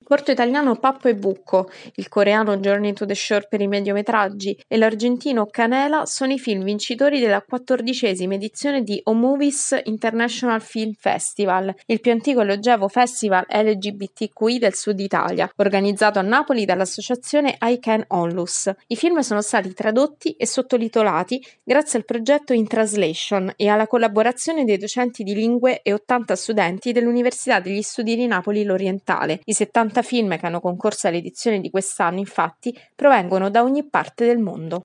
corto italiano Pappo e Bucco, il coreano Journey to the Shore per i mediometraggi e l'argentino Canela sono i film vincitori della 14ª edizione di O-Movies International Film Festival, il più antico e longevo festival LGBTQI del Sud Italia, organizzato a Napoli dall'associazione I Can Onlus. I film sono stati tradotti e sottotitolati grazie al progetto In Translation e alla collaborazione dei docenti di lingue e 80 studenti dell'Università degli Studi di Napoli L'Orientale. I 70 film che hanno concorso all'edizione di quest'anno, infatti, provengono da ogni parte del mondo.